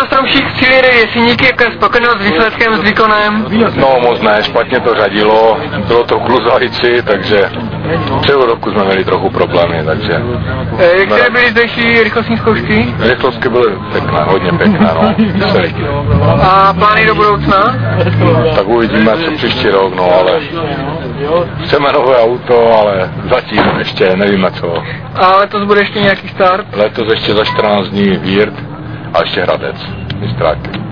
se tam všichni cílili, jestli díky jaké spokojenost s výsledkem, s výkonem? No moc ne, špatně to řadilo, bylo to kluzavici, takže před roku jsme měli trochu problémy, takže... Jak byly zdejší rychlostní zkoušky? Rychlostky byly pěkné, hodně pěkné, no, veselky. A plány do budoucna? Tak uvidíme, co příští rok, no, ale chceme nové auto, ale zatím ještě nevíme co. A letos bude ještě nějaký start? Letos ještě za 14 dní Výrt a ještě Hradec, mistráky.